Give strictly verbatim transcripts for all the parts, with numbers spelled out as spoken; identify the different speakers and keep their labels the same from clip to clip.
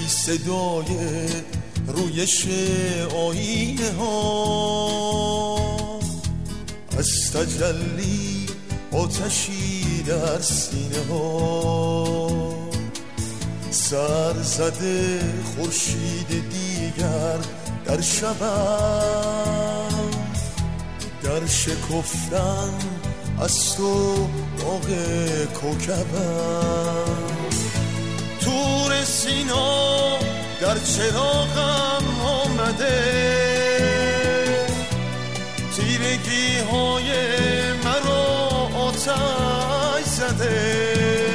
Speaker 1: صدای رویش آینه ها، از تجلی آتشی در سینه ها، سر زده خورشید دیگر در شبم، در شکفتن از تو باغ کوکبم. تور سینا در چراغم آمده، تیرگی های مرا آتش زده،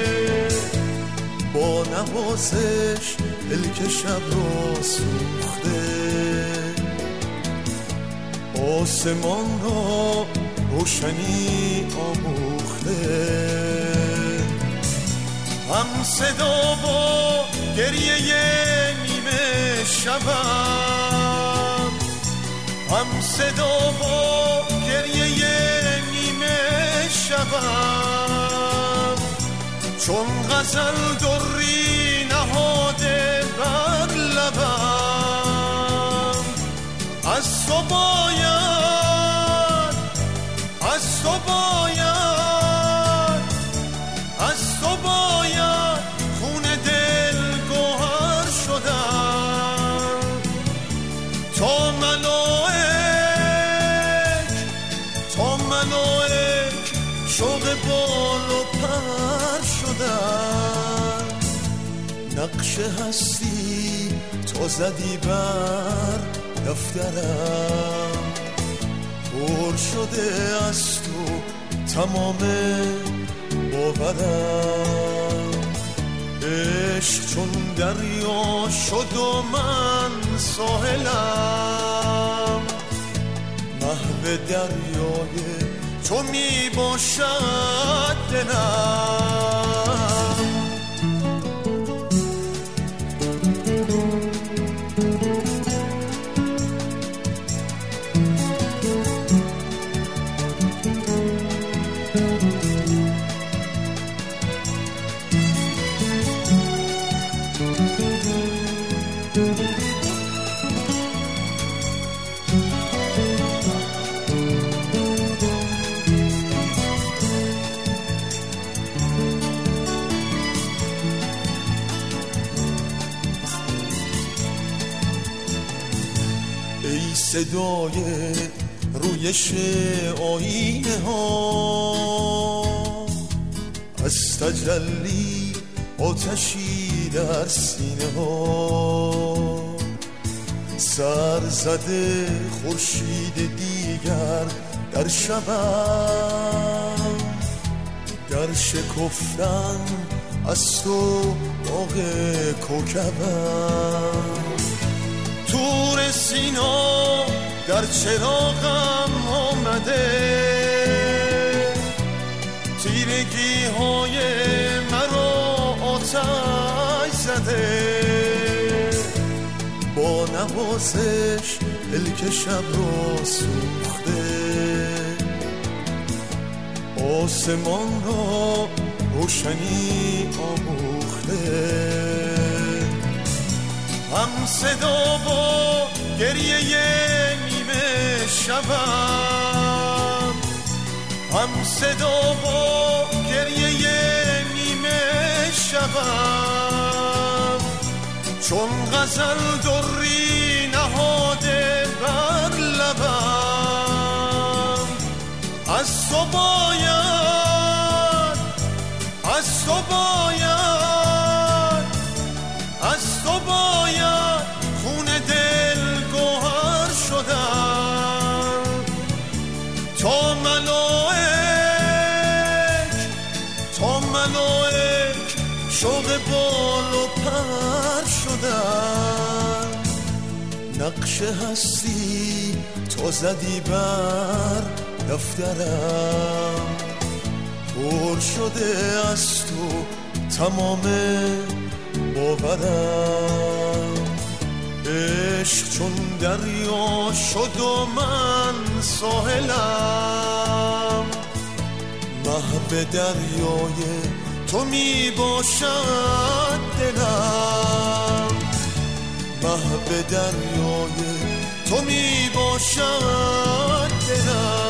Speaker 1: با نوازش دل شب را سوخته، آسمان را روشنی آموخته. هم صدا با گریه نیمه شبم، هم صدا با گریه نیمه شبم، چون غزل دری نهاده بر لبم. از تو باید، از تو باید، از تو باید خون دل گوهر شدم، تا ملائک، تا ملائک شوق بال و پر شدن. نقش هستی تو زدی بر دفترم، پر شده از تو تمام باورم. عشق چون دریا شد و من ساحلم، محو دریای تو می باشد دلم. ای صدای رویش آینه ها، از تجلی آتشی در سینه ها، سر زده خورشید دیگر در شبم، در شکفتن از تو باغ کوکبم. تور سینا در چراغم آمده، تیرگی های مرا آتش زده، با نوازش دل شب را سوخته، آسمان را روشنی آموخته. هم صدا با گریه نیمه شبم، هم صدا با گریه نیمه شبم، چون غزل دری نهاده بر لبم. از تو باید، از تو باید، از تو باید خون دل گوهر شدم، تا ملائک، تا ملائک شوق بال و پر شدن. نقش هستی تو زدی بر دفترم، پر شده از تو تمام باورم. عشق چون دریا شد و من ساحلم، محو دریای تو می باشد دلم. محو دریای تو می باشد دلم.